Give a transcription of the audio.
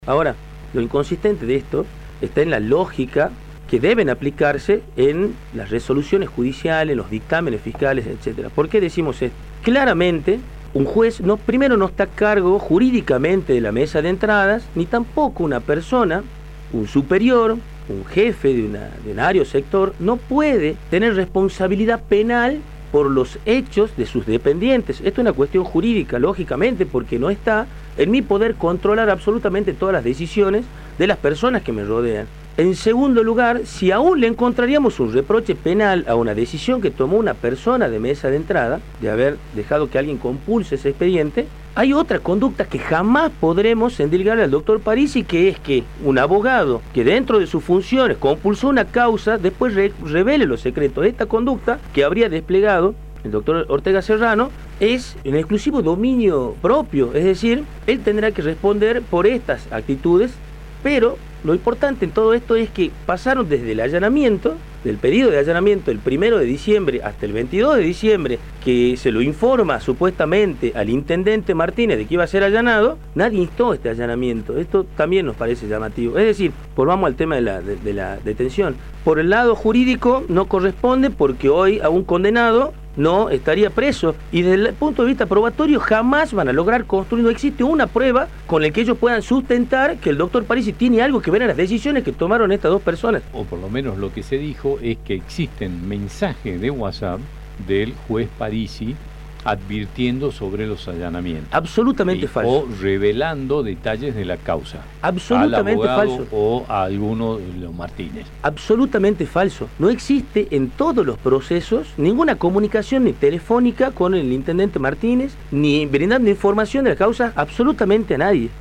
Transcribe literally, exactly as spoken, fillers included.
Ahora, lo inconsistente de esto está en la lógica que deben aplicarse en las resoluciones judiciales, los dictámenes fiscales, etcétera. ¿Por qué decimos esto? Claramente, un juez no, primero no está a cargo jurídicamente de la mesa de entradas, ni tampoco una persona, un superior, un jefe de, una, de un área o sector, no puede tener responsabilidad penal por los hechos de sus dependientes. Esto es una cuestión jurídica, lógicamente, porque no está en mi poder controlar absolutamente todas las decisiones de las personas que me rodean. En segundo lugar, si aún le encontraríamos un reproche penal a una decisión que tomó una persona de mesa de entrada, de haber dejado que alguien compulse ese expediente, hay otra conducta que jamás podremos endilgarle al doctor Parisi, que es que un abogado que dentro de sus funciones compulsó una causa, después re revele los secretos. Esta conducta que habría desplegado el doctor Ortega Serrano es en exclusivo dominio propio, es decir, él tendrá que responder por estas actitudes, pero lo importante en todo esto es que pasaron desde el allanamiento, del pedido de allanamiento el primero de diciembre hasta el veintidós de diciembre, que se lo informa supuestamente al intendente Martínez de que iba a ser allanado, nadie instó este allanamiento. Esto también nos parece llamativo. Es decir, volvamos al tema de la, de, de la detención. Por el lado jurídico no corresponde porque hoy a un condenado no estaría preso, y desde el punto de vista probatorio jamás van a lograr construir, no existe una prueba con la que ellos puedan sustentar que el doctor Parisi tiene algo que ver en las decisiones que tomaron estas dos personas. O por lo menos lo que se dijo es que existen mensajes de WhatsApp del juez Parisi advirtiendo sobre los allanamientos. Absolutamente y, falso. O revelando detalles de la causa. Absolutamente al abogado falso. O a alguno de los Martínez. Absolutamente falso. No existe en todos los procesos ninguna comunicación ni telefónica con el intendente Martínez, ni brindando información de la causa absolutamente a nadie.